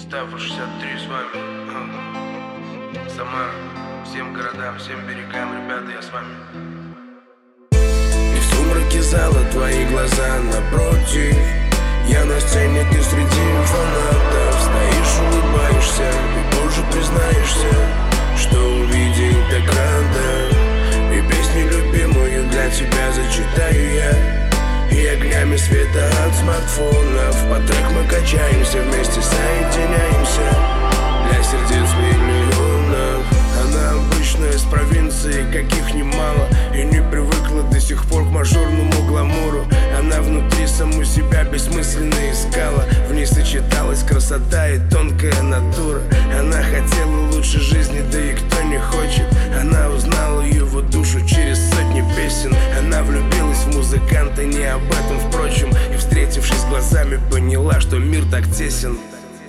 Ставр 63 с вами. Самара, всем городам, всем берегам, ребята, я с вами. И в сумраке зала твои глаза напротив. Я на сцене, ты среди фанатов. Стоишь, улыбаешься, и позже признаешься, что увидел так рано. И песню любимую для тебя зачитаю я. И огнями света от смартфонов по трек мы качаемся, вместе соединяемся для сердец миллионов. Она обычная, из провинции, каких немало, и не привыкла до сих пор к мажорному гламуру. Она внутри саму себя бессмысленно искала. В ней сочеталась красота и тонкая натура. Она хотела лучшей жизни, да и кто не хочет. Она узнала его душу через сотни песен. Она влюбилась в музыканта, не об этом, впрочем. И, встретившись глазами, поняла, что мир так тесен.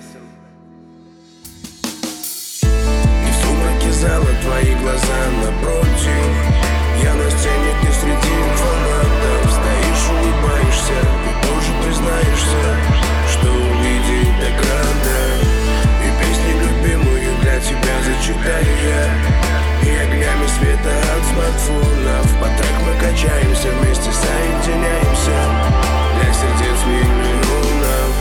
И в сумраке зала твои глаза напротив. Я на сцене, ты среди фанатов. Стоишь, улыбаешься, и позже признаешься, что увидел так рано. И песню любимую для тебя зачитаю я. И огнями света от смартфонов по трек мы качаемся, вместе соединяемся для сердец миллионов.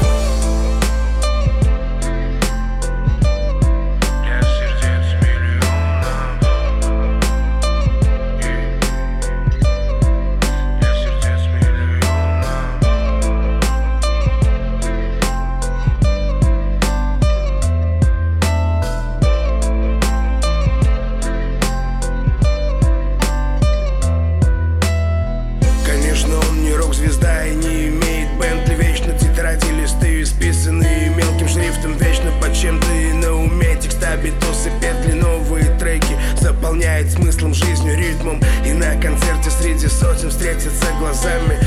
Звезда и не имеет Бентли, вечно тетради, листы исписанные мелким шрифтом, вечно под чем-то и на уме. Текста, битусы, петли, новые треки заполняет смыслом, жизнью, ритмом. И на концерте среди сотен встретиться глазами